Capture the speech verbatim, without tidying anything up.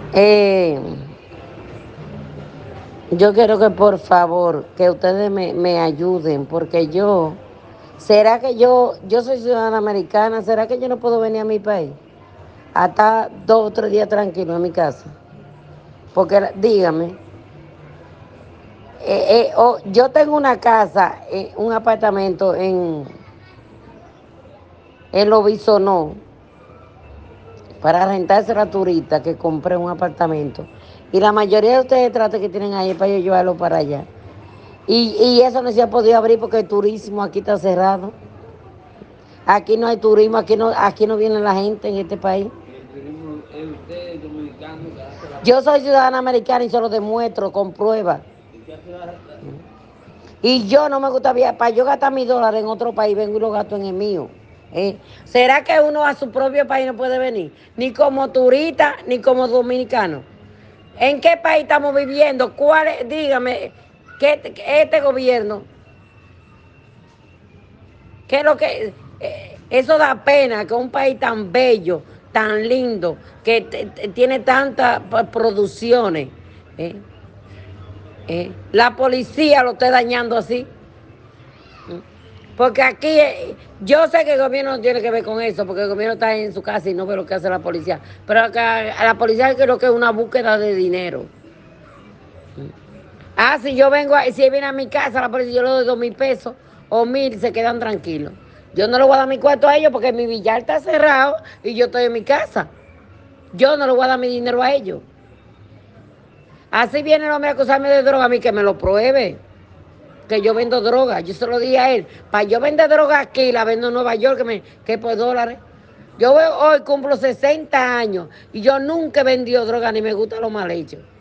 Eh, yo quiero que por favor, que ustedes me, me ayuden, porque yo, ¿será que yo, yo soy ciudadana americana? ¿Será que yo no puedo venir a mi país? Hasta dos o tres días tranquilo en mi casa. Porque dígame, eh, eh, oh, yo tengo una casa, eh, un apartamento en, en Lobizonó para rentarse a turista que compré un apartamento. Y la mayoría de ustedes tratan que tienen ahí para yo llevarlo para allá. Y, y eso no se ha podido abrir porque el turismo aquí está cerrado. Aquí no hay turismo, aquí no, aquí no viene la gente en este país. Yo soy ciudadana americana y se lo demuestro con pruebas. Y yo no me gusta viajar. Para yo gastar mis dólares en otro país, vengo y lo gasto en el mío. ¿Eh? ¿Será que uno a su propio país no puede venir? Ni como turista, ni como dominicano. ¿En qué país estamos viviendo? ¿Cuál es? Dígame, ¿qué, este gobierno? ¿Qué es lo que...? Eh, eso da pena que un país tan bello, tan lindo, que te, te, tiene tantas producciones, ¿eh? ¿Eh? La policía lo esté dañando así. Porque aquí, eh, yo sé que el gobierno no tiene que ver con eso, porque el gobierno está en su casa y no ve lo que hace la policía. Pero acá, a la policía creo que es una búsqueda de dinero. Ah, si yo vengo, a, si viene a mi casa la policía, yo le doy dos mil pesos o mil, se quedan tranquilos. Yo no le voy a dar mi cuarto a ellos porque mi billar está cerrado y yo estoy en mi casa. Yo no le voy a dar mi dinero a ellos. Así viene el hombre a acusarme de droga, a mí que me lo pruebe. Que yo vendo droga. Yo se lo dije a él. Para yo vender droga aquí, la vendo en Nueva York, que, me, que por dólares. Yo hoy cumplo sesenta años y yo nunca he vendido droga ni me gusta lo mal hecho.